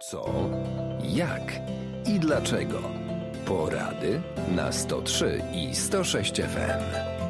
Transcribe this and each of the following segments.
Co, jak i dlaczego. Porady na 103 i 106 FM.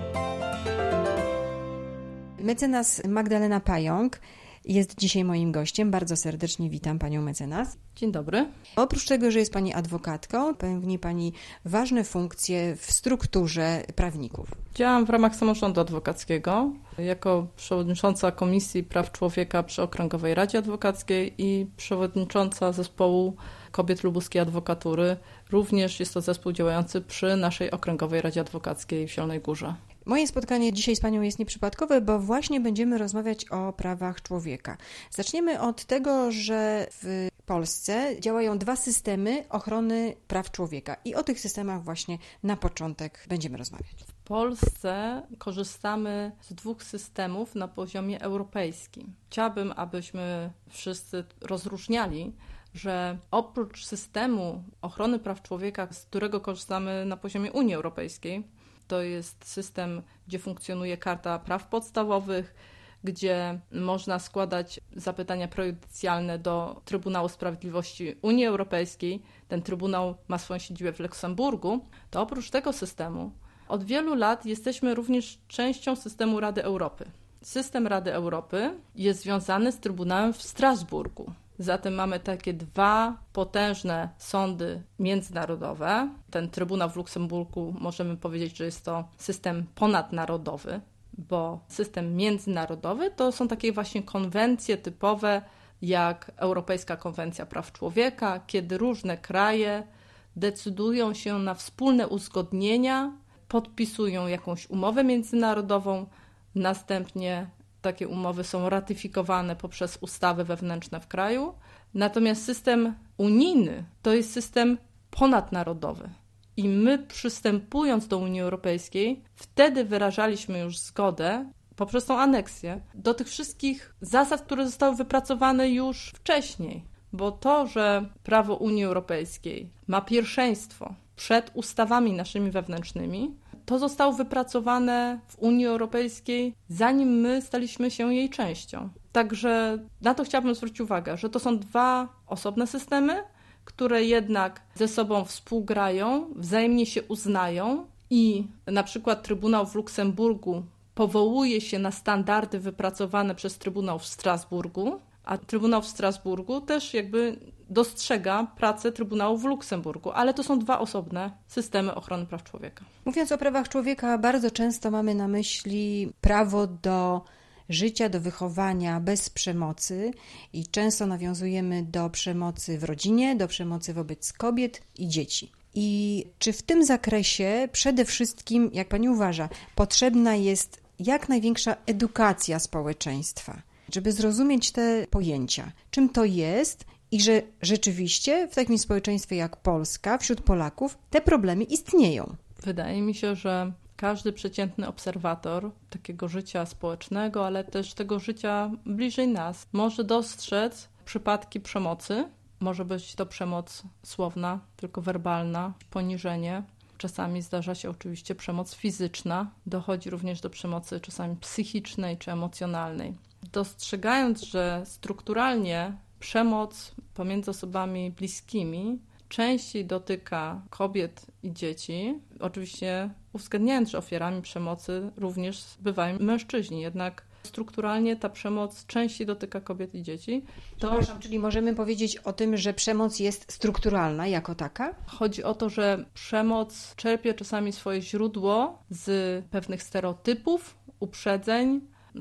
Mecenas Magdalena Pająk jest dzisiaj moim gościem. Bardzo serdecznie witam panią mecenas. Dzień dobry. Oprócz tego, że jest pani adwokatką, pełni pani ważne funkcje w strukturze prawników. Działam w ramach samorządu adwokackiego jako przewodnicząca Komisji Praw Człowieka przy Okręgowej Radzie Adwokackiej i przewodnicząca zespołu Kobiet Lubuskiej Adwokatury. Również jest to zespół działający przy naszej Okręgowej Radzie Adwokackiej w Zielonej Górze. Moje spotkanie dzisiaj z panią jest nieprzypadkowe, bo właśnie będziemy rozmawiać o prawach człowieka. Zaczniemy od tego, że w Polsce działają dwa systemy ochrony praw człowieka i o tych systemach właśnie na początek będziemy rozmawiać. W Polsce korzystamy z dwóch systemów na poziomie europejskim. Chciałabym, abyśmy wszyscy rozróżniali, że oprócz systemu ochrony praw człowieka, z którego korzystamy na poziomie Unii Europejskiej, to jest system, gdzie funkcjonuje Karta Praw Podstawowych, gdzie można składać zapytania prejudycjalne do Trybunału Sprawiedliwości Unii Europejskiej. Ten Trybunał ma swoją siedzibę w Luksemburgu. To oprócz tego systemu od wielu lat jesteśmy również częścią systemu Rady Europy. System Rady Europy jest związany z Trybunałem w Strasburgu. Zatem mamy takie dwa potężne sądy międzynarodowe. Ten Trybunał w Luksemburgu możemy powiedzieć, że jest to system ponadnarodowy, bo system międzynarodowy to są takie właśnie konwencje typowe jak Europejska Konwencja Praw Człowieka, kiedy różne kraje decydują się na wspólne uzgodnienia, podpisują jakąś umowę międzynarodową, następnie takie umowy są ratyfikowane poprzez ustawy wewnętrzne w kraju. Natomiast system unijny to jest system ponadnarodowy. I my, przystępując do Unii Europejskiej, wtedy wyrażaliśmy już zgodę poprzez tą aneksję do tych wszystkich zasad, które zostały wypracowane już wcześniej. Bo to, że prawo Unii Europejskiej ma pierwszeństwo przed ustawami naszymi wewnętrznymi, to zostało wypracowane w Unii Europejskiej, zanim my staliśmy się jej częścią. Także na to chciałabym zwrócić uwagę, że to są dwa osobne systemy, które jednak ze sobą współgrają, wzajemnie się uznają i na przykład Trybunał w Luksemburgu powołuje się na standardy wypracowane przez Trybunał w Strasburgu, a Trybunał w Strasburgu też jakby dostrzega pracę Trybunału w Luksemburgu, ale to są dwa osobne systemy ochrony praw człowieka. Mówiąc o prawach człowieka, bardzo często mamy na myśli prawo do życia, do wychowania bez przemocy i często nawiązujemy do przemocy w rodzinie, do przemocy wobec kobiet i dzieci. I czy w tym zakresie przede wszystkim, jak pani uważa, potrzebna jest jak największa edukacja społeczeństwa, żeby zrozumieć te pojęcia, czym to jest i że rzeczywiście w takim społeczeństwie jak Polska, wśród Polaków, te problemy istnieją? Wydaje mi się, że każdy przeciętny obserwator takiego życia społecznego, ale też tego życia bliżej nas, może dostrzec przypadki przemocy. Może być to przemoc słowna, tylko werbalna, poniżenie. Czasami zdarza się oczywiście przemoc fizyczna. Dochodzi również do przemocy czasami psychicznej czy emocjonalnej. Dostrzegając, że strukturalnie przemoc pomiędzy osobami bliskimi częściej dotyka kobiet i dzieci, oczywiście uwzględniając, że ofiarami przemocy również bywają mężczyźni, jednak strukturalnie ta przemoc częściej dotyka kobiet i dzieci. Czyli możemy powiedzieć o tym, że przemoc jest strukturalna jako taka? Chodzi o to, że przemoc czerpie czasami swoje źródło z pewnych stereotypów, uprzedzeń,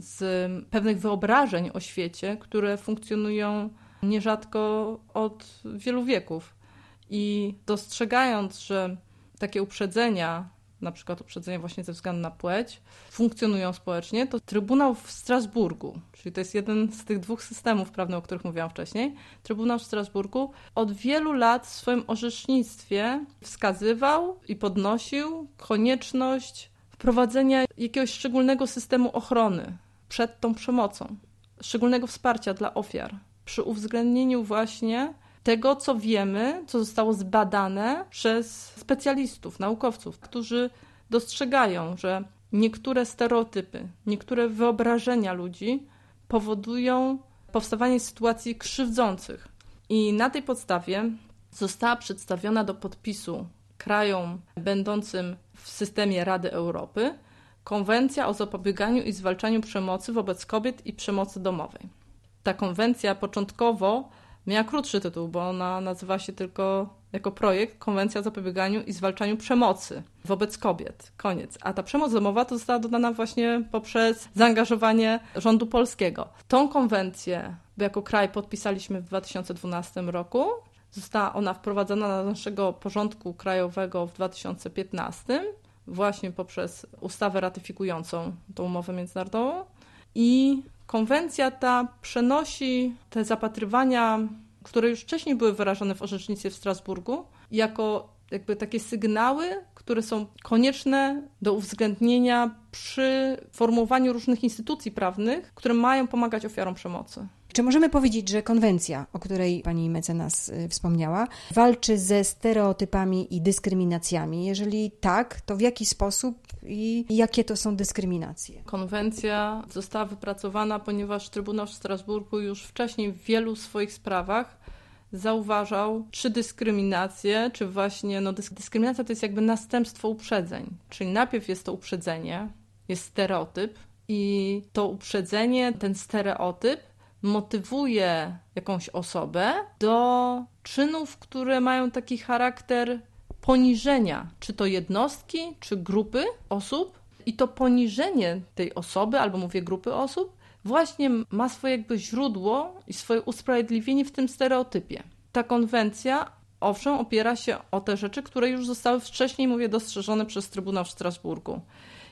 z pewnych wyobrażeń o świecie, które funkcjonują nierzadko od wielu wieków. I dostrzegając, że takie uprzedzenia, na przykład uprzedzenia właśnie ze względu na płeć, funkcjonują społecznie, to Trybunał w Strasburgu, czyli to jest jeden z tych dwóch systemów prawnych, o których mówiłam wcześniej, Trybunał w Strasburgu od wielu lat w swoim orzecznictwie wskazywał i podnosił konieczność wprowadzenia jakiegoś szczególnego systemu ochrony przed tą przemocą, szczególnego wsparcia dla ofiar, przy uwzględnieniu właśnie tego, co wiemy, co zostało zbadane przez specjalistów, naukowców, którzy dostrzegają, że niektóre stereotypy, niektóre wyobrażenia ludzi powodują powstawanie sytuacji krzywdzących. I na tej podstawie została przedstawiona do podpisu krajom będącym w systemie Rady Europy Konwencja o zapobieganiu i zwalczaniu przemocy wobec kobiet i przemocy domowej. Ta konwencja początkowo miała krótszy tytuł, bo ona nazywa się tylko jako projekt Konwencja o zapobieganiu i zwalczaniu przemocy wobec kobiet. Koniec. A ta przemoc domowa to została dodana właśnie poprzez zaangażowanie rządu polskiego. Tą konwencję jako kraj podpisaliśmy w 2012 roku. Została ona wprowadzona do naszego porządku krajowego w 2015, właśnie poprzez ustawę ratyfikującą tą umowę międzynarodową. I konwencja ta przenosi te zapatrywania, które już wcześniej były wyrażone w orzecznictwie w Strasburgu, jako jakby takie sygnały, które są konieczne do uwzględnienia przy formułowaniu różnych instytucji prawnych, które mają pomagać ofiarom przemocy. Czy możemy powiedzieć, że konwencja, o której pani mecenas wspomniała, walczy ze stereotypami i dyskryminacjami? Jeżeli tak, to w jaki sposób i jakie to są dyskryminacje? Konwencja została wypracowana, ponieważ Trybunał w Strasburgu już wcześniej w wielu swoich sprawach zauważał, czy dyskryminację, czy właśnie dyskryminacja to jest jakby następstwo uprzedzeń. Czyli najpierw jest to uprzedzenie, jest stereotyp i to uprzedzenie, ten stereotyp motywuje jakąś osobę do czynów, które mają taki charakter poniżenia, czy to jednostki, czy grupy osób. I to poniżenie tej osoby, albo mówię grupy osób, właśnie ma swoje jakby źródło i swoje usprawiedliwienie w tym stereotypie. Ta konwencja, owszem, opiera się o te rzeczy, które już zostały wcześniej, dostrzeżone przez Trybunał w Strasburgu.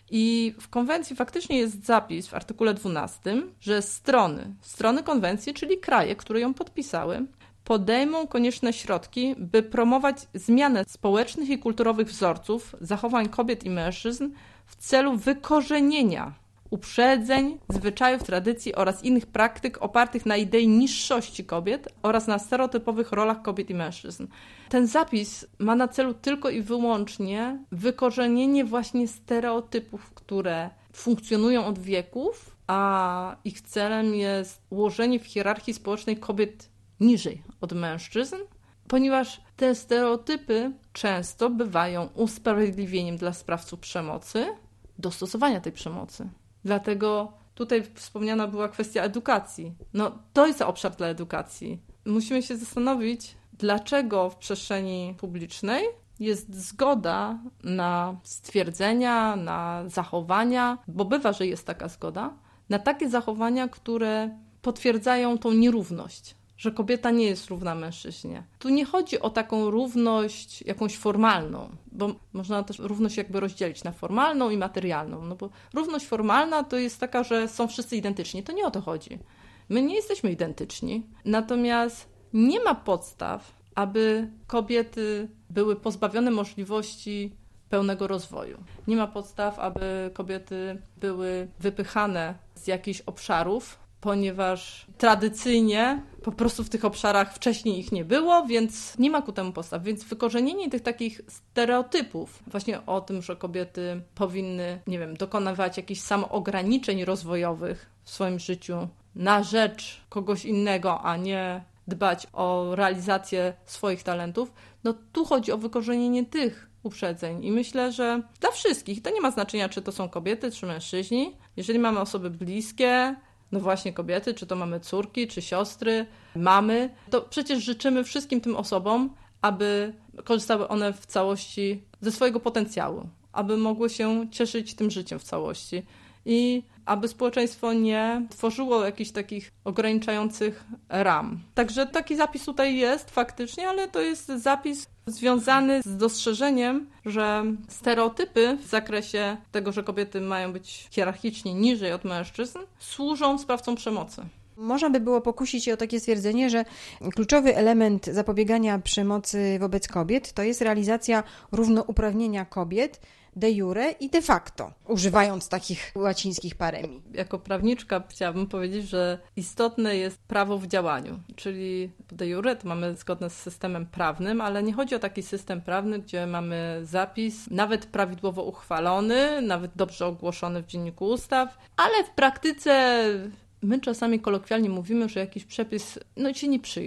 I w konwencji faktycznie jest zapis w artykule 12, że strony konwencji, czyli kraje, które ją podpisały, podejmą konieczne środki, by promować zmianę społecznych i kulturowych wzorców, zachowań kobiet i mężczyzn w celu wykorzenienia uprzedzeń, zwyczajów, tradycji oraz innych praktyk opartych na idei niższości kobiet oraz na stereotypowych rolach kobiet i mężczyzn. Ten zapis ma na celu tylko i wyłącznie wykorzenienie właśnie stereotypów, które funkcjonują od wieków, a ich celem jest ułożenie w hierarchii społecznej kobiet niżej od mężczyzn, ponieważ te stereotypy często bywają usprawiedliwieniem dla sprawców przemocy do stosowania tej przemocy. Dlatego tutaj wspomniana była kwestia edukacji. To jest obszar dla edukacji. Musimy się zastanowić, dlaczego w przestrzeni publicznej jest zgoda na stwierdzenia, na zachowania, bo bywa, że jest taka zgoda, na takie zachowania, które potwierdzają tą nierówność, że kobieta nie jest równa mężczyźnie. Tu nie chodzi o taką równość jakąś formalną, bo można też równość jakby rozdzielić na formalną i materialną. Bo równość formalna to jest taka, że są wszyscy identyczni. To nie o to chodzi. My nie jesteśmy identyczni, natomiast nie ma podstaw, aby kobiety były pozbawione możliwości pełnego rozwoju. Nie ma podstaw, aby kobiety były wypychane z jakichś obszarów, ponieważ tradycyjnie po prostu w tych obszarach wcześniej ich nie było, więc nie ma ku temu podstaw. Więc wykorzenienie tych takich stereotypów właśnie o tym, że kobiety powinny, dokonywać jakichś samoograniczeń rozwojowych w swoim życiu na rzecz kogoś innego, a nie dbać o realizację swoich talentów, tu chodzi o wykorzenienie tych uprzedzeń. I myślę, że dla wszystkich, to nie ma znaczenia, czy to są kobiety, czy mężczyźni. Jeżeli mamy osoby bliskie, właśnie kobiety, czy to mamy córki, czy siostry, mamy, to przecież życzymy wszystkim tym osobom, aby korzystały one w całości ze swojego potencjału, aby mogły się cieszyć tym życiem w całości i aby społeczeństwo nie tworzyło jakichś takich ograniczających ram. Także taki zapis tutaj jest faktycznie, ale to jest zapis związany z dostrzeżeniem, że stereotypy w zakresie tego, że kobiety mają być hierarchicznie niżej od mężczyzn, służą sprawcom przemocy. Można by było pokusić się o takie stwierdzenie, że kluczowy element zapobiegania przemocy wobec kobiet to jest realizacja równouprawnienia kobiet de jure i de facto, używając takich łacińskich paremii. Jako prawniczka chciałabym powiedzieć, że istotne jest prawo w działaniu, czyli de jure to mamy zgodne z systemem prawnym, ale nie chodzi o taki system prawny, gdzie mamy zapis nawet prawidłowo uchwalony, nawet dobrze ogłoszony w Dzienniku Ustaw, ale w praktyce my czasami kolokwialnie mówimy, że jakiś przepis się nie przyjął,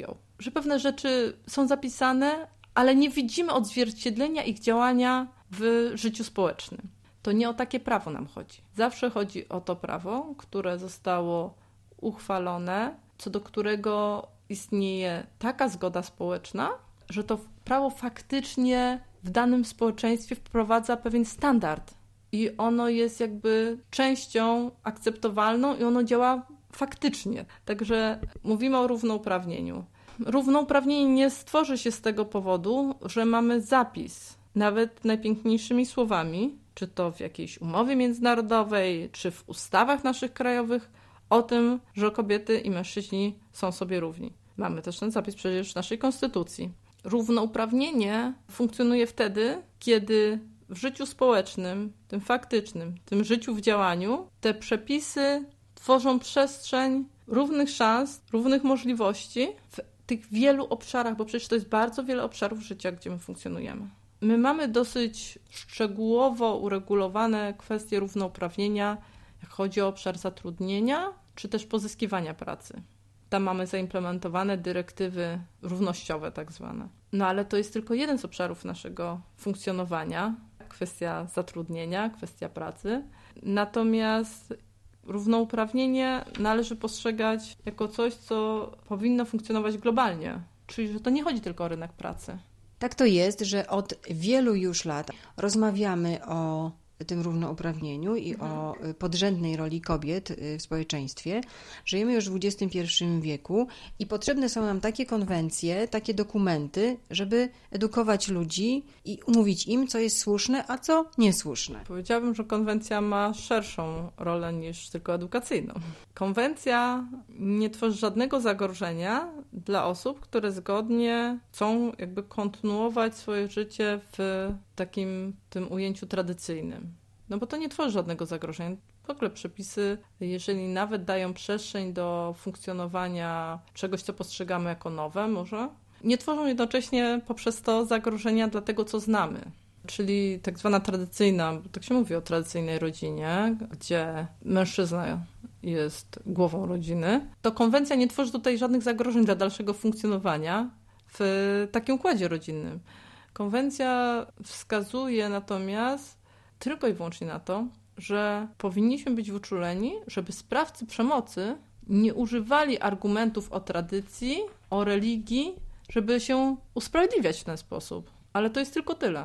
że pewne rzeczy są zapisane, ale nie widzimy odzwierciedlenia ich działania w życiu społecznym. To nie o takie prawo nam chodzi. Zawsze chodzi o to prawo, które zostało uchwalone, co do którego istnieje taka zgoda społeczna, że to prawo faktycznie w danym społeczeństwie wprowadza pewien standard i ono jest jakby częścią akceptowalną i ono działa faktycznie. Także mówimy o równouprawnieniu. Równouprawnienie nie stworzy się z tego powodu, że mamy zapis, nawet najpiękniejszymi słowami, czy to w jakiejś umowie międzynarodowej, czy w ustawach naszych krajowych, o tym, że kobiety i mężczyźni są sobie równi. Mamy też ten zapis przecież w naszej konstytucji. Równouprawnienie funkcjonuje wtedy, kiedy w życiu społecznym, tym faktycznym, tym życiu w działaniu, te przepisy tworzą przestrzeń równych szans, równych możliwości w tych wielu obszarach, bo przecież to jest bardzo wiele obszarów życia, gdzie my funkcjonujemy. My mamy dosyć szczegółowo uregulowane kwestie równouprawnienia, jak chodzi o obszar zatrudnienia, czy też pozyskiwania pracy. Tam mamy zaimplementowane dyrektywy równościowe tak zwane. No ale to jest tylko jeden z obszarów naszego funkcjonowania, kwestia zatrudnienia, kwestia pracy. Natomiast równouprawnienie należy postrzegać jako coś, co powinno funkcjonować globalnie. Czyli, że to nie chodzi tylko o rynek pracy. Tak to jest, że od wielu już lat rozmawiamy o tym równouprawnieniu i o podrzędnej roli kobiet w społeczeństwie. Żyjemy już w XXI wieku i potrzebne są nam takie konwencje, takie dokumenty, żeby edukować ludzi i mówić im, co jest słuszne, a co niesłuszne. Powiedziałabym, że konwencja ma szerszą rolę niż tylko edukacyjną. Konwencja nie tworzy żadnego zagrożenia dla osób, które zgodnie chcą jakby kontynuować swoje życie w takim tym ujęciu tradycyjnym. No bo to nie tworzy żadnego zagrożenia. W ogóle przepisy, jeżeli nawet dają przestrzeń do funkcjonowania czegoś, co postrzegamy jako nowe może, nie tworzą jednocześnie poprzez to zagrożenia dla tego, co znamy. Czyli tak zwana tradycyjna, bo tak się mówi o tradycyjnej rodzinie, gdzie mężczyzna jest głową rodziny, to konwencja nie tworzy tutaj żadnych zagrożeń dla dalszego funkcjonowania w takim układzie rodzinnym. Konwencja wskazuje natomiast tylko i wyłącznie na to, że powinniśmy być wyczuleni, żeby sprawcy przemocy nie używali argumentów o tradycji, o religii, żeby się usprawiedliwiać w ten sposób. Ale to jest tylko tyle,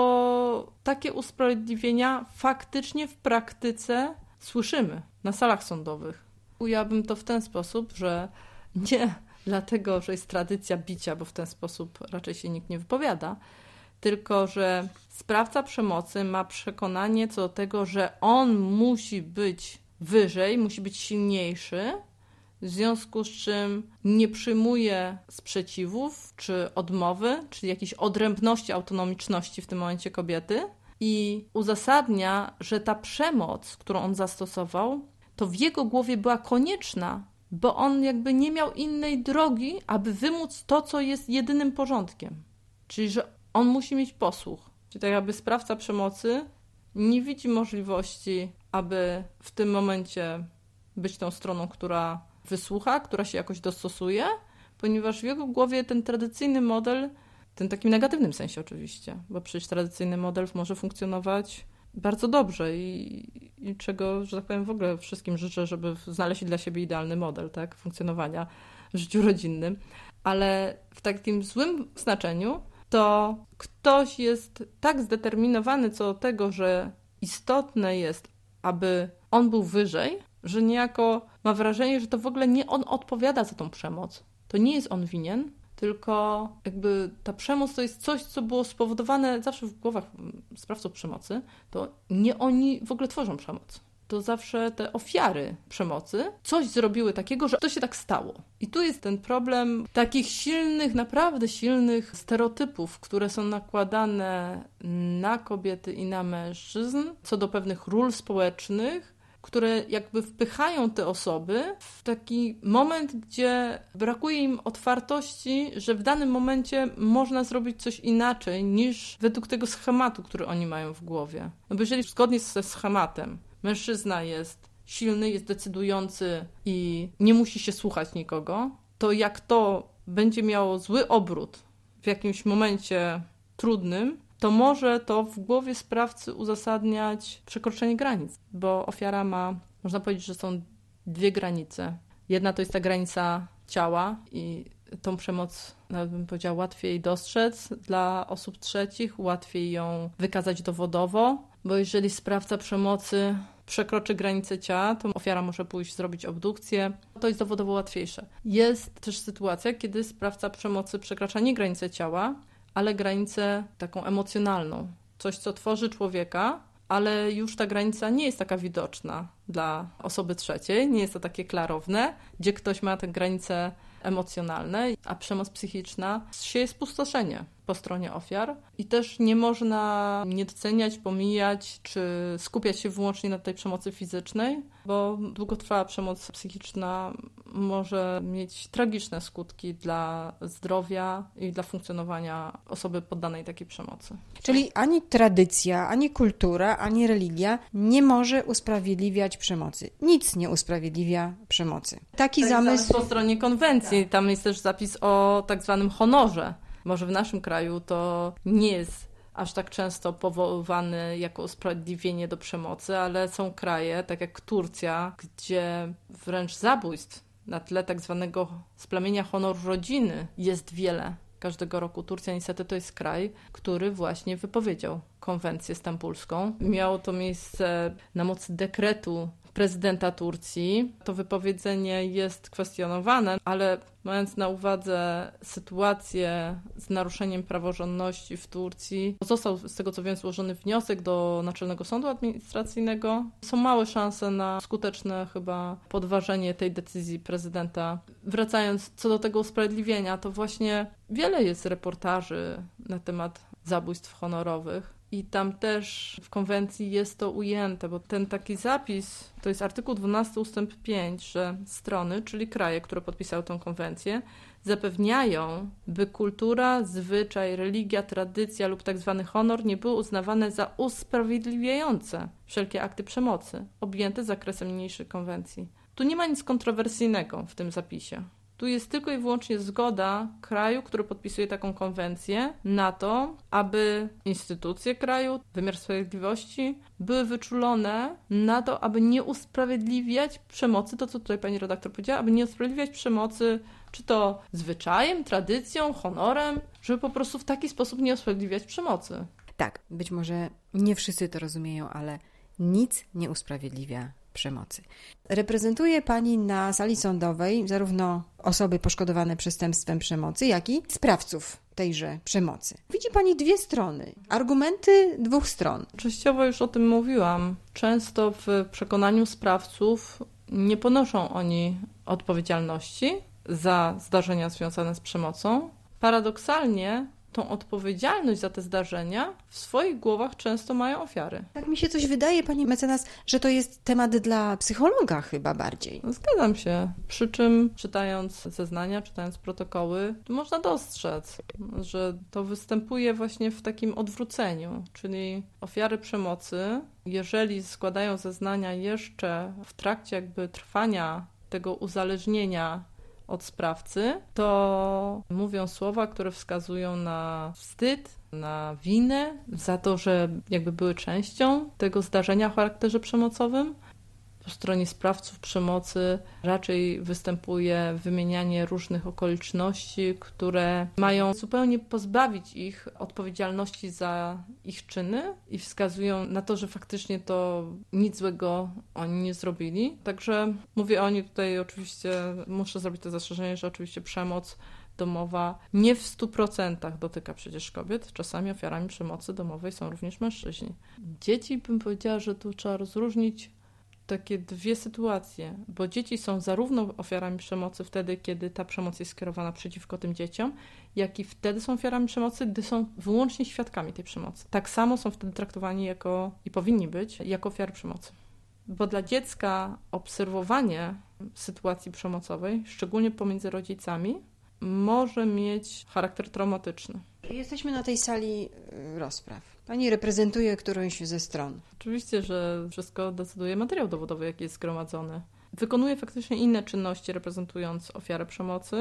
bo takie usprawiedliwienia faktycznie w praktyce słyszymy na salach sądowych. Ujęłabym to w ten sposób, że nie dlatego, że jest tradycja bicia, bo w ten sposób raczej się nikt nie wypowiada, tylko że sprawca przemocy ma przekonanie co do tego, że on musi być wyżej, musi być silniejszy, w związku z czym nie przyjmuje sprzeciwów czy odmowy, czyli jakiejś odrębności, autonomiczności w tym momencie kobiety i uzasadnia, że ta przemoc, którą on zastosował, to w jego głowie była konieczna, bo on jakby nie miał innej drogi, aby wymóc to, co jest jedynym porządkiem. Czyli, że on musi mieć posłuch. Czyli tak jakby sprawca przemocy nie widzi możliwości, aby w tym momencie być tą stroną, która wysłucha, która się jakoś dostosuje, ponieważ w jego głowie ten tradycyjny model, ten takim negatywnym sensie oczywiście, bo przecież tradycyjny model może funkcjonować bardzo dobrze i czego, że tak powiem, w ogóle wszystkim życzę, żeby znaleźć dla siebie idealny model, tak, funkcjonowania w życiu rodzinnym. Ale w takim złym znaczeniu to ktoś jest tak zdeterminowany co do tego, że istotne jest, aby on był wyżej, że niejako ma wrażenie, że to w ogóle nie on odpowiada za tą przemoc. To nie jest on winien, tylko jakby ta przemoc to jest coś, co było spowodowane zawsze w głowach sprawców przemocy, to nie oni w ogóle tworzą przemoc. To zawsze te ofiary przemocy coś zrobiły takiego, że to się tak stało. I tu jest ten problem takich silnych, naprawdę silnych stereotypów, które są nakładane na kobiety i na mężczyzn co do pewnych ról społecznych, które jakby wpychają te osoby w taki moment, gdzie brakuje im otwartości, że w danym momencie można zrobić coś inaczej niż według tego schematu, który oni mają w głowie. No bo jeżeli zgodnie ze schematem mężczyzna jest silny, jest decydujący i nie musi się słuchać nikogo, to jak to będzie miało zły obrót w jakimś momencie trudnym, to może to w głowie sprawcy uzasadniać przekroczenie granic, bo ofiara ma, można powiedzieć, że są dwie granice. Jedna to jest ta granica ciała i tą przemoc, nawet bym powiedziała, łatwiej dostrzec dla osób trzecich, łatwiej ją wykazać dowodowo, bo jeżeli sprawca przemocy przekroczy granicę ciała, to ofiara może pójść zrobić obdukcję. To jest dowodowo łatwiejsze. Jest też sytuacja, kiedy sprawca przemocy przekracza nie granicę ciała, ale granicę taką emocjonalną. Coś, co tworzy człowieka, ale już ta granica nie jest taka widoczna dla osoby trzeciej, nie jest to takie klarowne, gdzie ktoś ma tę granicę emocjonalne, a przemoc psychiczna sieje spustoszenie po stronie ofiar i też nie można nie doceniać, pomijać czy skupiać się wyłącznie na tej przemocy fizycznej, bo długotrwała przemoc psychiczna może mieć tragiczne skutki dla zdrowia i dla funkcjonowania osoby poddanej takiej przemocy. Czyli ani tradycja, ani kultura, ani religia nie może usprawiedliwiać przemocy. Nic nie usprawiedliwia przemocy. Taki zamysł po stronie konwencji. Tam jest też zapis o tak zwanym honorze. Może w naszym kraju to nie jest aż tak często powoływany jako usprawiedliwienie do przemocy, ale są kraje, tak jak Turcja, gdzie wręcz zabójstw na tle tak zwanego splamienia honoru rodziny jest wiele. Każdego roku Turcja niestety to jest kraj, który właśnie wypowiedział konwencję stambulską. Miało to miejsce na mocy dekretu prezydenta Turcji. To wypowiedzenie jest kwestionowane, ale mając na uwadze sytuację z naruszeniem praworządności w Turcji, został z tego co wiem złożony wniosek do Naczelnego Sądu Administracyjnego. Są małe szanse na skuteczne chyba podważenie tej decyzji prezydenta. Wracając co do tego usprawiedliwienia, to właśnie wiele jest reportaży na temat zabójstw honorowych. I tam też w konwencji jest to ujęte, bo ten taki zapis, to jest artykuł 12 ustęp 5, że strony, czyli kraje, które podpisały tę konwencję, zapewniają, by kultura, zwyczaj, religia, tradycja lub tak zwany honor nie były uznawane za usprawiedliwiające wszelkie akty przemocy objęte zakresem niniejszej konwencji. Tu nie ma nic kontrowersyjnego w tym zapisie. Tu jest tylko i wyłącznie zgoda kraju, który podpisuje taką konwencję, na to, aby instytucje kraju, wymiar sprawiedliwości były wyczulone na to, aby nie usprawiedliwiać przemocy, to co tutaj pani redaktor powiedziała, aby nie usprawiedliwiać przemocy, czy to zwyczajem, tradycją, honorem, żeby po prostu w taki sposób nie usprawiedliwiać przemocy. Tak, być może nie wszyscy to rozumieją, ale nic nie usprawiedliwia przemocy. Reprezentuje pani na sali sądowej zarówno osoby poszkodowane przestępstwem przemocy, jak i sprawców tejże przemocy. Widzi pani dwie strony, argumenty dwóch stron. Częściowo już o tym mówiłam. Często w przekonaniu sprawców nie ponoszą oni odpowiedzialności za zdarzenia związane z przemocą. Paradoksalnie tą odpowiedzialność za te zdarzenia w swoich głowach często mają ofiary. Tak mi się coś wydaje, pani mecenas, że to jest temat dla psychologa chyba bardziej. Zgadzam się. Przy czym czytając zeznania, czytając protokoły, można dostrzec, że to występuje właśnie w takim odwróceniu, czyli ofiary przemocy, jeżeli składają zeznania jeszcze w trakcie jakby trwania tego uzależnienia od sprawcy, to mówią słowa, które wskazują na wstyd, na winę za to, że jakby były częścią tego zdarzenia o charakterze przemocowym. Po stronie sprawców przemocy raczej występuje wymienianie różnych okoliczności, które mają zupełnie pozbawić ich odpowiedzialności za ich czyny i wskazują na to, że faktycznie to nic złego oni nie zrobili. Także mówię oni tutaj oczywiście, muszę zrobić to zastrzeżenie, że oczywiście przemoc domowa nie w 100% dotyka przecież kobiet. Czasami ofiarami przemocy domowej są również mężczyźni. Dzieci, bym powiedziała, że tu trzeba rozróżnić takie dwie sytuacje, bo dzieci są zarówno ofiarami przemocy wtedy, kiedy ta przemoc jest skierowana przeciwko tym dzieciom, jak i wtedy są ofiarami przemocy, gdy są wyłącznie świadkami tej przemocy. Tak samo są wtedy traktowani jako, i powinni być, jako ofiary przemocy. Bo dla dziecka obserwowanie sytuacji przemocowej, szczególnie pomiędzy rodzicami, może mieć charakter traumatyczny. Jesteśmy na tej sali rozpraw. Pani reprezentuje którąś ze stron. Oczywiście, że wszystko decyduje materiał dowodowy, jaki jest zgromadzony. Wykonuje faktycznie inne czynności, reprezentując ofiarę przemocy.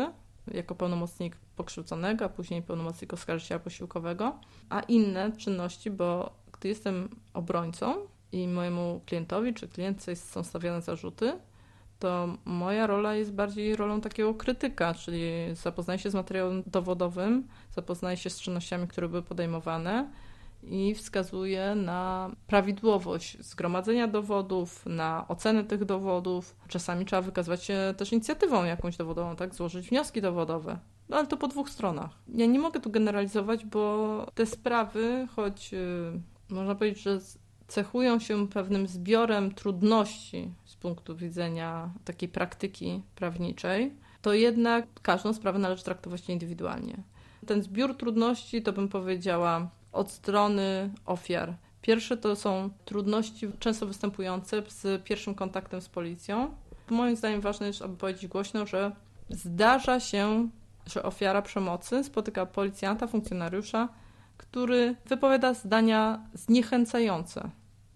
jako pełnomocnik pokrzywdzonego, a później pełnomocnik oskarżyciela posiłkowego, a inne czynności, bo gdy jestem obrońcą i mojemu klientowi czy klientce są stawiane zarzuty, to moja rola jest bardziej rolą takiego krytyka, czyli zapoznaję się z materiałem dowodowym, zapoznaję się z czynnościami, które były podejmowane i wskazuję na prawidłowość zgromadzenia dowodów, na ocenę tych dowodów. Czasami trzeba wykazywać się też inicjatywą jakąś dowodową, tak? Złożyć wnioski dowodowe. No ale to po dwóch stronach. Ja nie mogę tu generalizować, bo te sprawy, choć można powiedzieć, że cechują się pewnym zbiorem trudności z punktu widzenia takiej praktyki prawniczej, to jednak każdą sprawę należy traktować indywidualnie. Ten zbiór trudności to bym powiedziała od strony ofiar. Pierwsze to są trudności często występujące z pierwszym kontaktem z policją. Moim zdaniem ważne jest, aby powiedzieć głośno, że zdarza się, że ofiara przemocy spotyka policjanta, funkcjonariusza, który wypowiada zdania zniechęcające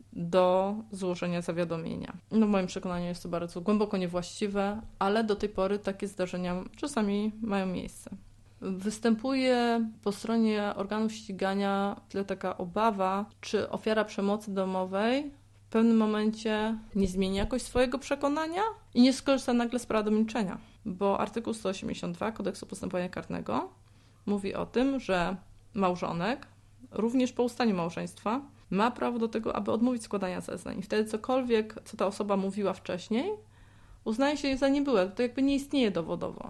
do złożenia zawiadomienia. No w moim przekonaniu jest to bardzo głęboko niewłaściwe, ale do tej pory takie zdarzenia czasami mają miejsce. Występuje po stronie organów ścigania tyle taka obawa, czy ofiara przemocy domowej w pewnym momencie nie zmieni jakoś swojego przekonania i nie skorzysta nagle z prawa do milczenia, bo artykuł 182 Kodeksu Postępowania Karnego mówi o tym, że małżonek, również po ustaniu małżeństwa, ma prawo do tego, aby odmówić składania zeznań. I wtedy cokolwiek, co ta osoba mówiła wcześniej, uznaje się za niebyłe. To jakby nie istnieje dowodowo.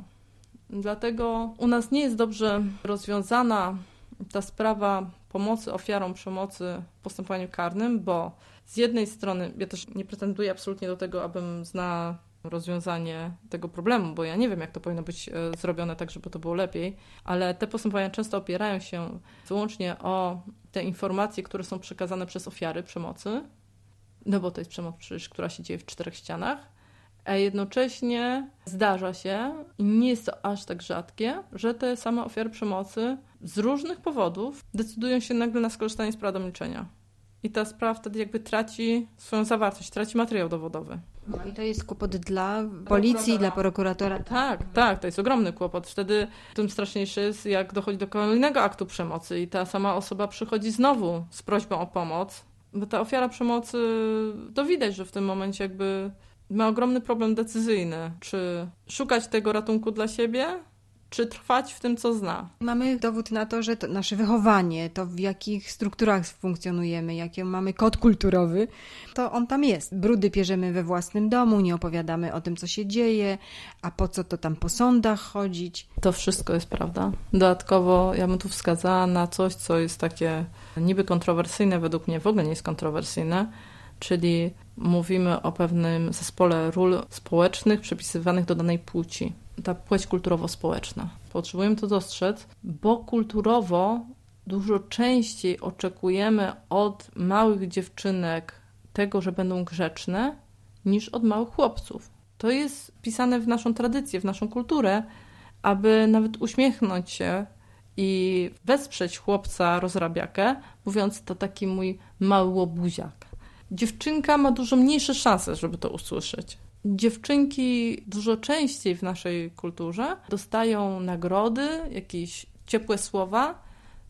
Dlatego u nas nie jest dobrze rozwiązana ta sprawa pomocy ofiarom przemocy w postępowaniu karnym, bo z jednej strony, ja też nie pretenduję absolutnie do tego, abym znała rozwiązanie tego problemu, bo ja nie wiem, jak to powinno być zrobione tak, żeby to było lepiej, ale te postępowania często opierają się wyłącznie o te informacje, które są przekazane przez ofiary przemocy, no bo to jest przemoc przecież, która się dzieje w 4 ścianach, a jednocześnie zdarza się, i nie jest to aż tak rzadkie, że te same ofiary przemocy z różnych powodów decydują się nagle na skorzystanie z prawa do milczenia. I ta sprawa wtedy jakby traci swoją zawartość, traci materiał dowodowy. No i to jest kłopot dla policji, dla prokuratora. Tak, to jest ogromny kłopot. Wtedy tym straszniejsze jest, jak dochodzi do kolejnego aktu przemocy i ta sama osoba przychodzi znowu z prośbą o pomoc, bo ta ofiara przemocy, to widać, że w tym momencie jakby ma ogromny problem decyzyjny, czy szukać tego ratunku dla siebie, czy trwać w tym, co zna. Mamy dowód na to, że to nasze wychowanie, to w jakich strukturach funkcjonujemy, jaki mamy kod kulturowy, to on tam jest. Brudy pierzemy we własnym domu, nie opowiadamy o tym, co się dzieje, a po co to tam po sądach chodzić. To wszystko jest prawda. Dodatkowo ja bym tu wskazała na coś, co jest takie niby kontrowersyjne, według mnie w ogóle nie jest kontrowersyjne, czyli mówimy o pewnym zespole ról społecznych przypisywanych do danej płci. Ta płeć kulturowo-społeczna. Potrzebujemy to dostrzec, bo kulturowo dużo częściej oczekujemy od małych dziewczynek tego, że będą grzeczne, niż od małych chłopców. To jest wpisane w naszą tradycję, w naszą kulturę, aby nawet uśmiechnąć się i wesprzeć chłopca rozrabiakę, mówiąc, to taki mój mały łobuziak. Dziewczynka ma dużo mniejsze szanse, żeby to usłyszeć. Dziewczynki dużo częściej w naszej kulturze dostają nagrody, jakieś ciepłe słowa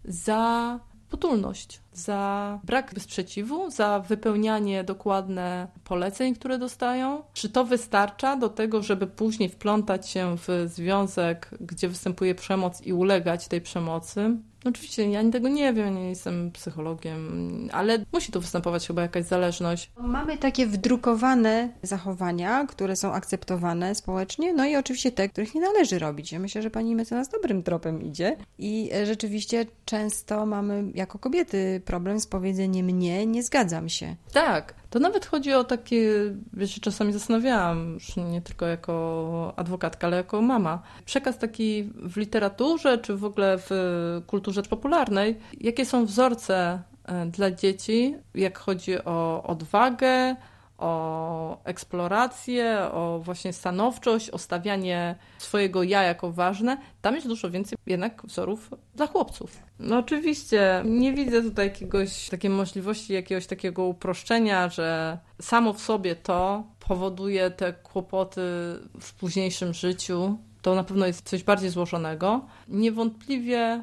za potulność, za brak sprzeciwu, za wypełnianie dokładne poleceń, które dostają. Czy to wystarcza do tego, żeby później wplątać się w związek, gdzie występuje przemoc i ulegać tej przemocy? Oczywiście ja tego nie wiem, nie jestem psychologiem, ale musi tu występować chyba jakaś zależność. Mamy takie wdrukowane zachowania, które są akceptowane społecznie, no i oczywiście te, których nie należy robić. Ja myślę, że pani mecenas dobrym tropem idzie i rzeczywiście często mamy jako kobiety problem z powiedzeniem nie zgadzam się. Tak, to nawet chodzi o takie, ja się czasami zastanawiałam, już nie tylko jako adwokatka, ale jako mama. Przekaz taki w literaturze, czy w ogóle w kulturze popularnej, jakie są wzorce dla dzieci, jak chodzi o odwagę, o eksplorację, o właśnie stanowczość, o stawianie swojego ja jako ważne. Tam jest dużo więcej jednak wzorów dla chłopców. No oczywiście nie widzę tutaj takiej możliwości jakiegoś takiego uproszczenia, że samo w sobie to powoduje te kłopoty w późniejszym życiu. to na pewno jest coś bardziej złożonego. Niewątpliwie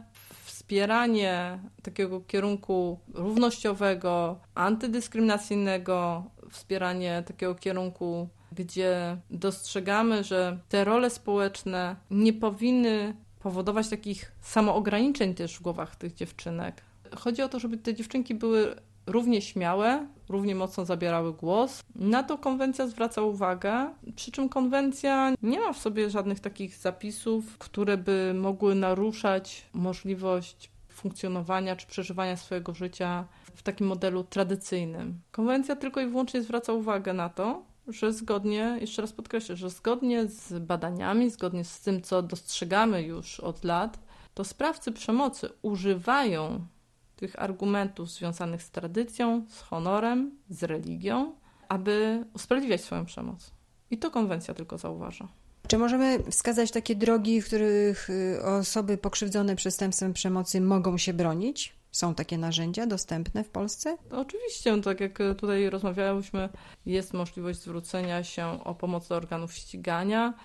wspieranie takiego kierunku równościowego, antydyskryminacyjnego, wspieranie takiego kierunku, gdzie dostrzegamy, że te role społeczne nie powinny powodować takich samoograniczeń też w głowach tych dziewczynek. Chodzi o to, żeby te dziewczynki były równie śmiałe, równie mocno zabierały głos. Na to konwencja zwraca uwagę, przy czym konwencja nie ma w sobie żadnych takich zapisów, które by mogły naruszać możliwość funkcjonowania czy przeżywania swojego życia w takim modelu tradycyjnym. Konwencja tylko i wyłącznie zwraca uwagę na to, że zgodnie, jeszcze raz podkreślę, że zgodnie z badaniami, zgodnie z tym, co dostrzegamy już od lat, to sprawcy przemocy używają tych argumentów związanych z tradycją, z honorem, z religią, aby usprawiedliwiać swoją przemoc. I to konwencja tylko zauważa. Czy możemy wskazać takie drogi, w których osoby pokrzywdzone przestępstwem przemocy mogą się bronić? Są takie narzędzia dostępne w Polsce? Oczywiście, tak jak tutaj rozmawiałyśmy, jest możliwość zwrócenia się o pomoc do organów ścigania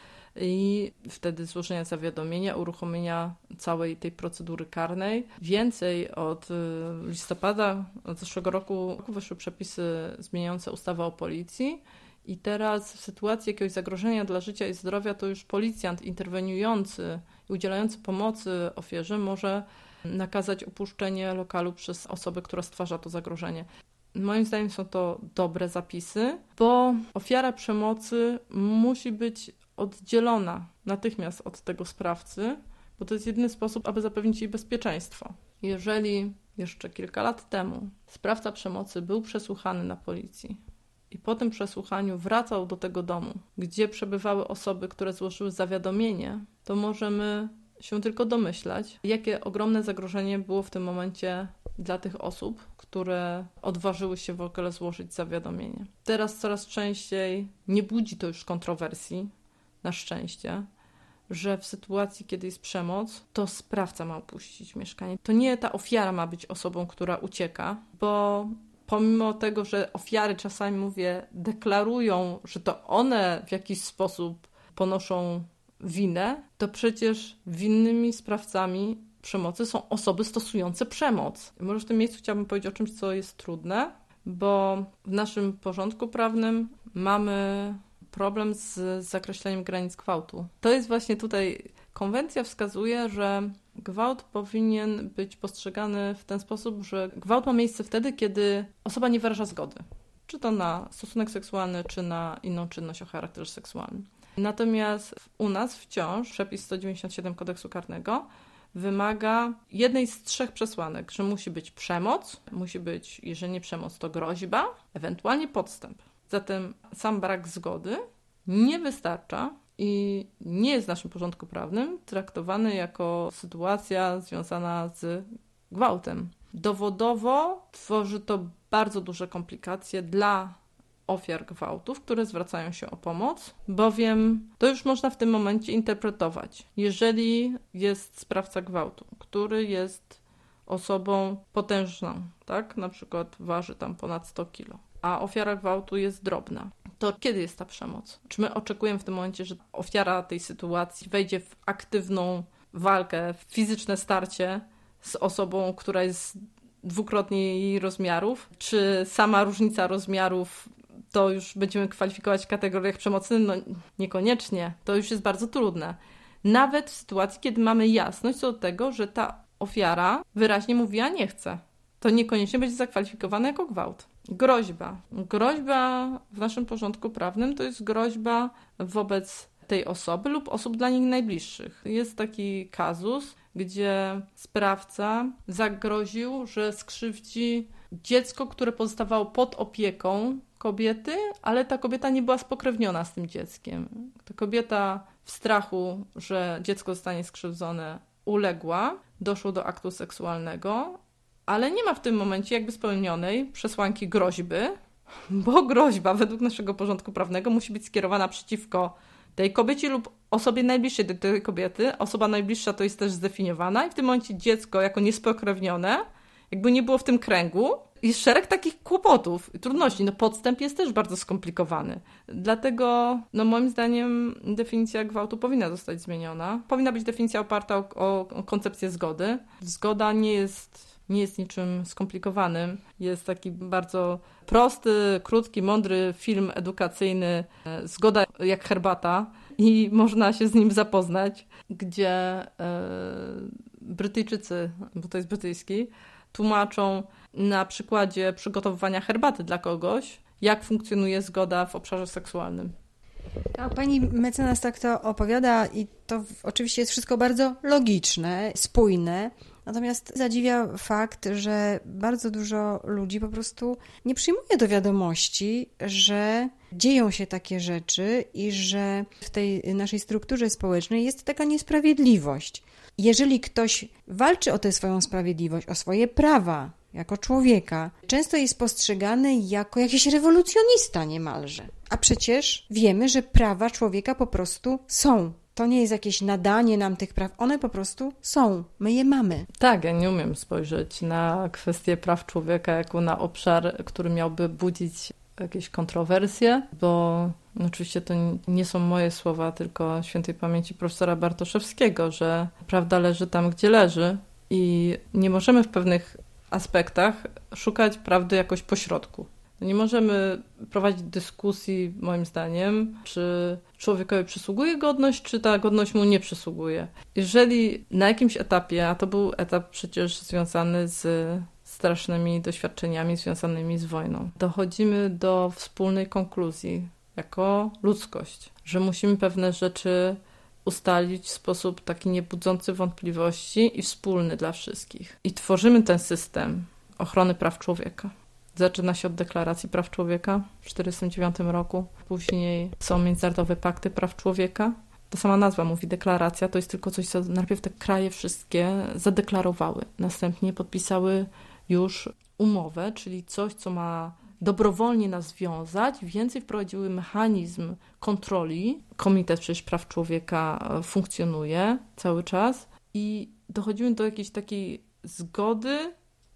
i wtedy złożenia zawiadomienia, uruchomienia całej tej procedury karnej. Więcej, od listopada zeszłego roku wyszły przepisy zmieniające ustawę o policji i teraz w sytuacji jakiegoś zagrożenia dla życia i zdrowia to już policjant interweniujący i udzielający pomocy ofierze może nakazać opuszczenie lokalu przez osobę, która stwarza to zagrożenie. Moim zdaniem są to dobre zapisy, bo ofiara przemocy musi być oddzielona natychmiast od tego sprawcy, bo to jest jedyny sposób, aby zapewnić jej bezpieczeństwo. Jeżeli jeszcze kilka lat temu sprawca przemocy był przesłuchany na policji i po tym przesłuchaniu wracał do tego domu, gdzie przebywały osoby, które złożyły zawiadomienie, to możemy się tylko domyślać, jakie ogromne zagrożenie było w tym momencie dla tych osób, które odważyły się w ogóle złożyć zawiadomienie. Teraz coraz częściej nie budzi to już kontrowersji, na szczęście, że w sytuacji, kiedy jest przemoc, to sprawca ma opuścić mieszkanie. To nie ta ofiara ma być osobą, która ucieka, bo pomimo tego, że ofiary czasami, deklarują, że to one w jakiś sposób ponoszą winę, to przecież winnymi sprawcami przemocy są osoby stosujące przemoc. Może w tym miejscu chciałabym powiedzieć o czymś, co jest trudne, bo w naszym porządku prawnym mamy problem z zakreśleniem granic gwałtu. To jest właśnie tutaj, konwencja wskazuje, że gwałt powinien być postrzegany w ten sposób, że gwałt ma miejsce wtedy, kiedy osoba nie wyraża zgody. Czy to na stosunek seksualny, czy na inną czynność o charakterze seksualnym. Natomiast u nas wciąż przepis 197 Kodeksu Karnego wymaga jednej z 3 przesłanek, że musi być przemoc, musi być, jeżeli nie przemoc, to groźba, ewentualnie podstęp. Zatem sam brak zgody nie wystarcza i nie jest w naszym porządku prawnym traktowany jako sytuacja związana z gwałtem. Dowodowo tworzy to bardzo duże komplikacje dla ofiar gwałtów, które zwracają się o pomoc, bowiem to już można w tym momencie interpretować. Jeżeli jest sprawca gwałtu, który jest osobą potężną, tak, na przykład waży tam ponad 100 kg, a ofiara gwałtu jest drobna, to kiedy jest ta przemoc? Czy my oczekujemy w tym momencie, że ofiara tej sytuacji wejdzie w aktywną walkę, w fizyczne starcie z osobą, która jest dwukrotnie jej rozmiarów? Czy sama różnica rozmiarów to już będziemy kwalifikować w kategoriach przemocy? No niekoniecznie. To już jest bardzo trudne. Nawet w sytuacji, kiedy mamy jasność co do tego, że ta ofiara wyraźnie mówiła nie chce. To niekoniecznie będzie zakwalifikowane jako gwałt. Groźba. Groźba w naszym porządku prawnym to jest groźba wobec tej osoby lub osób dla nich najbliższych. Jest taki kazus, gdzie sprawca zagroził, że skrzywdzi dziecko, które pozostawało pod opieką kobiety, ale ta kobieta nie była spokrewniona z tym dzieckiem. Ta kobieta w strachu, że dziecko zostanie skrzywdzone, uległa, doszło do aktu seksualnego, ale nie ma w tym momencie jakby spełnionej przesłanki groźby, bo groźba według naszego porządku prawnego musi być skierowana przeciwko tej kobiecie lub osobie najbliższej do tej kobiety. Osoba najbliższa to jest też zdefiniowana i w tym momencie dziecko jako niespokrewnione, jakby nie było w tym kręgu, jest szereg takich kłopotów i trudności. Podstęp jest też bardzo skomplikowany. Dlatego, moim zdaniem, definicja gwałtu powinna zostać zmieniona. Powinna być definicja oparta o koncepcję zgody. Zgoda nie jest niczym skomplikowanym. Jest taki bardzo prosty, krótki, mądry film edukacyjny Zgoda jak herbata i można się z nim zapoznać, gdzie Brytyjczycy, bo to jest brytyjski, tłumaczą na przykładzie przygotowywania herbaty dla kogoś, jak funkcjonuje zgoda w obszarze seksualnym. A pani mecenas tak to opowiada i to oczywiście jest wszystko bardzo logiczne, spójne, natomiast zadziwia fakt, że bardzo dużo ludzi po prostu nie przyjmuje do wiadomości, że dzieją się takie rzeczy i że w tej naszej strukturze społecznej jest taka niesprawiedliwość. Jeżeli ktoś walczy o tę swoją sprawiedliwość, o swoje prawa jako człowieka, często jest postrzegany jako jakiś rewolucjonista niemalże. A przecież wiemy, że prawa człowieka po prostu są. To nie jest jakieś nadanie nam tych praw, one po prostu są. My je mamy. Tak, ja nie umiem spojrzeć na kwestię praw człowieka jako na obszar, który miałby budzić jakieś kontrowersje, bo oczywiście to nie są moje słowa, tylko świętej pamięci profesora Bartoszewskiego, że prawda leży tam, gdzie leży i nie możemy w pewnych aspektach szukać prawdy jakoś pośrodku. Nie możemy prowadzić dyskusji, moim zdaniem, czy człowiekowi przysługuje godność, czy ta godność mu nie przysługuje. Jeżeli na jakimś etapie, a to był etap przecież związany z strasznymi doświadczeniami związanymi z wojną, dochodzimy do wspólnej konkluzji jako ludzkość, że musimy pewne rzeczy ustalić w sposób taki niebudzący wątpliwości i wspólny dla wszystkich. I tworzymy ten system ochrony praw człowieka. Zaczyna się od Deklaracji Praw Człowieka w 1949 roku. Później są międzynarodowe pakty praw człowieka. To sama nazwa mówi deklaracja, to jest tylko coś, co najpierw te kraje wszystkie zadeklarowały. Następnie podpisały już umowę, czyli coś, co ma dobrowolnie nas wiązać. Więcej wprowadziły mechanizm kontroli. Komitet przecież praw człowieka funkcjonuje cały czas i dochodzimy do jakiejś takiej zgody,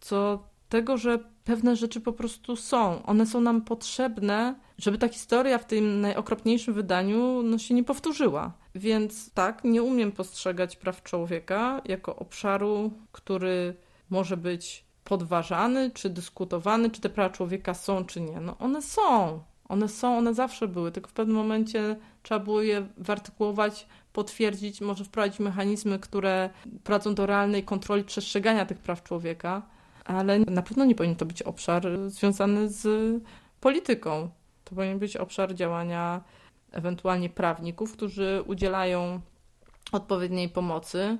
tego, że pewne rzeczy po prostu są. One są nam potrzebne, żeby ta historia w tym najokropniejszym wydaniu się nie powtórzyła. Więc tak, nie umiem postrzegać praw człowieka jako obszaru, który może być podważany, czy dyskutowany, czy te prawa człowieka są, czy nie. One są. One zawsze były, tylko w pewnym momencie trzeba było je wyartykułować, potwierdzić, może wprowadzić mechanizmy, które prowadzą do realnej kontroli przestrzegania tych praw człowieka, ale na pewno nie powinien to być obszar związany z polityką. To powinien być obszar działania ewentualnie prawników, którzy udzielają odpowiedniej pomocy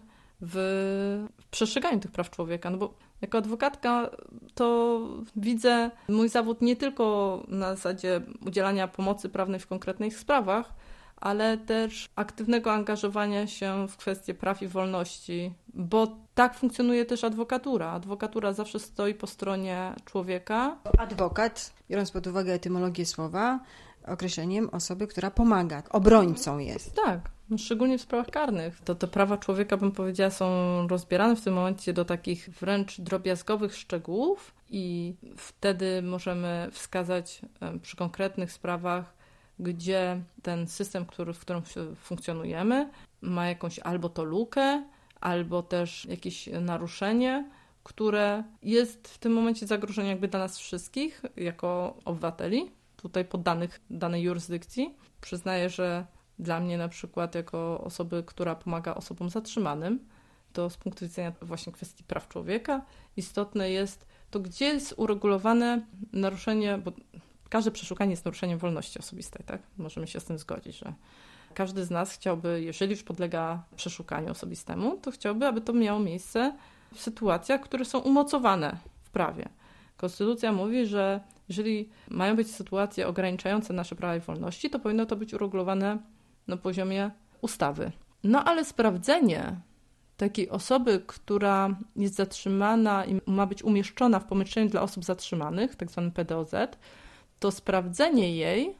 w przestrzeganiu tych praw człowieka. Bo jako adwokatka to widzę mój zawód nie tylko na zasadzie udzielania pomocy prawnej w konkretnych sprawach, ale też aktywnego angażowania się w kwestie praw i wolności, bo tak funkcjonuje też adwokatura. Adwokatura zawsze stoi po stronie człowieka. Adwokat, biorąc pod uwagę etymologię słowa, określeniem osoby, która pomaga, obrońcą jest. Tak, szczególnie w sprawach karnych. Te prawa człowieka, bym powiedziała, są rozbierane w tym momencie do takich wręcz drobiazgowych szczegółów i wtedy możemy wskazać przy konkretnych sprawach, gdzie ten system, w którym funkcjonujemy, ma jakąś albo to lukę, albo też jakieś naruszenie, które jest w tym momencie zagrożeniem jakby dla nas wszystkich, jako obywateli, tutaj poddanych danej jurysdykcji. Przyznaję, że dla mnie na przykład jako osoby, która pomaga osobom zatrzymanym, to z punktu widzenia właśnie kwestii praw człowieka istotne jest to, gdzie jest uregulowane naruszenie, bo każde przeszukanie jest naruszeniem wolności osobistej, tak? Możemy się z tym zgodzić, że każdy z nas chciałby, jeżeli już podlega przeszukaniu osobistemu, to chciałby, aby to miało miejsce w sytuacjach, które są umocowane w prawie. Konstytucja mówi, że jeżeli mają być sytuacje ograniczające nasze prawa i wolności, to powinno to być uregulowane na poziomie ustawy. Ale sprawdzenie takiej osoby, która jest zatrzymana i ma być umieszczona w pomieszczeniu dla osób zatrzymanych, tak zwany PDOZ, to sprawdzenie jej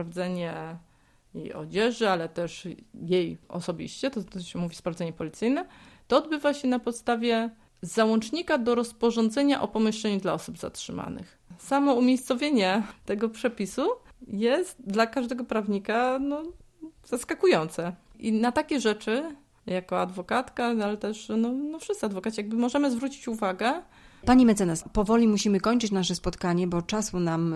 odzieży, ale też jej osobiście, to się mówi sprawdzenie policyjne, to odbywa się na podstawie z załącznika do rozporządzenia o pomieszczeniu dla osób zatrzymanych. Samo umiejscowienie tego przepisu jest dla każdego prawnika zaskakujące. I na takie rzeczy, jako adwokatka, ale też wszyscy adwokaci, jakby możemy zwrócić uwagę. Pani mecenas, powoli musimy kończyć nasze spotkanie, bo czasu nam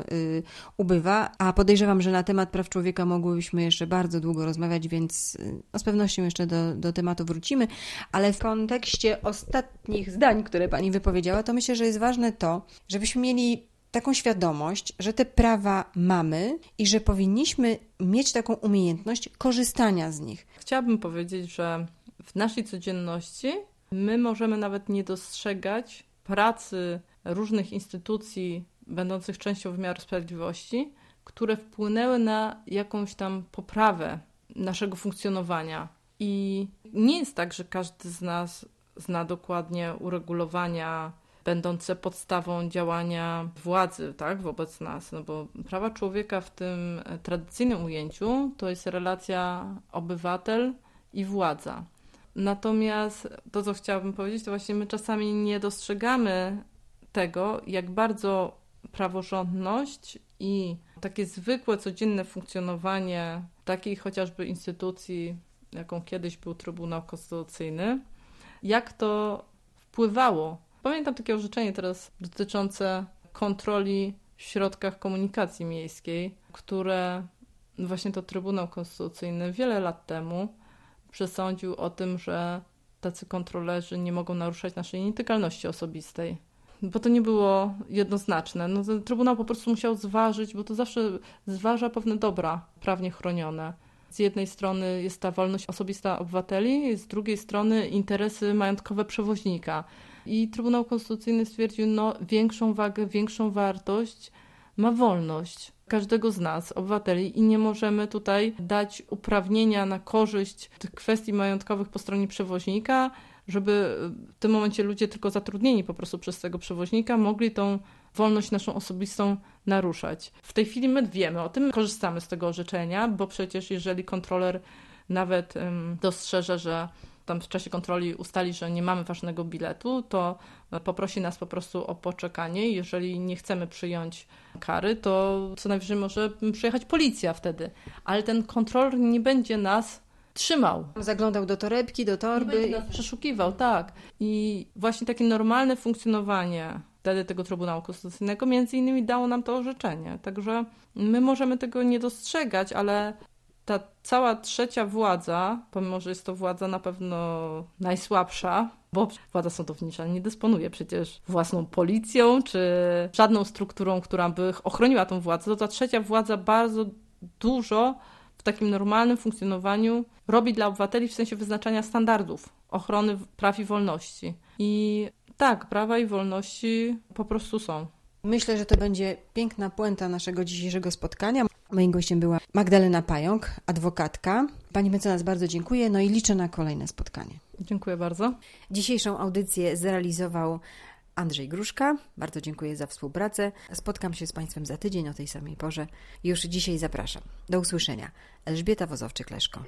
ubywa, a podejrzewam, że na temat praw człowieka mogłybyśmy jeszcze bardzo długo rozmawiać, więc z pewnością jeszcze do tematu wrócimy, ale w kontekście ostatnich zdań, które Pani wypowiedziała, to myślę, że jest ważne to, żebyśmy mieli taką świadomość, że te prawa mamy i że powinniśmy mieć taką umiejętność korzystania z nich. Chciałabym powiedzieć, że w naszej codzienności my możemy nawet nie dostrzegać pracy różnych instytucji będących częścią wymiaru sprawiedliwości, które wpłynęły na jakąś tam poprawę naszego funkcjonowania. I nie jest tak, że każdy z nas zna dokładnie uregulowania będące podstawą działania władzy, tak, wobec nas, bo prawa człowieka w tym tradycyjnym ujęciu to jest relacja obywatel i władza. Natomiast to, co chciałabym powiedzieć, to właśnie my czasami nie dostrzegamy tego, jak bardzo praworządność i takie zwykłe, codzienne funkcjonowanie takiej chociażby instytucji, jaką kiedyś był Trybunał Konstytucyjny, jak to wpływało. Pamiętam takie orzeczenie teraz dotyczące kontroli w środkach komunikacji miejskiej, które właśnie to Trybunał Konstytucyjny wiele lat temu przesądził o tym, że tacy kontrolerzy nie mogą naruszać naszej nietykalności osobistej. Bo to nie było jednoznaczne. Ten Trybunał po prostu musiał zważyć, bo to zawsze zważa pewne dobra prawnie chronione. Z jednej strony jest ta wolność osobista obywateli, z drugiej strony interesy majątkowe przewoźnika. I Trybunał Konstytucyjny stwierdził, większą wagę, większą wartość ma wolność każdego z nas, obywateli, i nie możemy tutaj dać uprawnienia na korzyść tych kwestii majątkowych po stronie przewoźnika, żeby w tym momencie ludzie tylko zatrudnieni po prostu przez tego przewoźnika mogli tą wolność naszą osobistą naruszać. W tej chwili my wiemy o tym, korzystamy z tego orzeczenia, bo przecież jeżeli kontroler nawet dostrzeże, że tam w czasie kontroli ustali, że nie mamy ważnego biletu, to poprosi nas po prostu o poczekanie. Jeżeli nie chcemy przyjąć kary, to co najwyżej może przyjechać policja wtedy. Ale ten kontroler nie będzie nas trzymał. Zaglądał do torebki, do torby. Nie będzie nas przeszukiwał, tak. I właśnie takie normalne funkcjonowanie wtedy tego Trybunału Konstytucyjnego między innymi dało nam to orzeczenie. Także my możemy tego nie dostrzegać, ale ta cała trzecia władza, pomimo że jest to władza na pewno najsłabsza, bo władza sądownicza nie dysponuje przecież własną policją czy żadną strukturą, która by ochroniła tą władzę, to ta trzecia władza bardzo dużo w takim normalnym funkcjonowaniu robi dla obywateli w sensie wyznaczania standardów ochrony praw i wolności. I tak, prawa i wolności po prostu są. Myślę, że to będzie piękna puenta naszego dzisiejszego spotkania. Moim gościem była Magdalena Pająk, adwokatka. Pani mecenas, bardzo dziękuję, i liczę na kolejne spotkanie. Dziękuję bardzo. Dzisiejszą audycję zrealizował Andrzej Gruszka. Bardzo dziękuję za współpracę. Spotkam się z Państwem za tydzień o tej samej porze. Już dzisiaj zapraszam. Do usłyszenia. Elżbieta Wozowczyk-Leszko.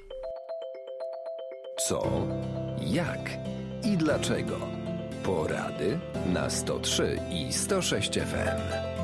Co, jak i dlaczego? Porady na 103 i 106 FM.